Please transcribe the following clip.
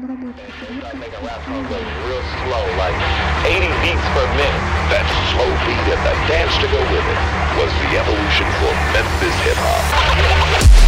Making rap songs go real slow, like 80 beats per minute. That slow beat and the dance to go with it was the evolution for Memphis hip-hop.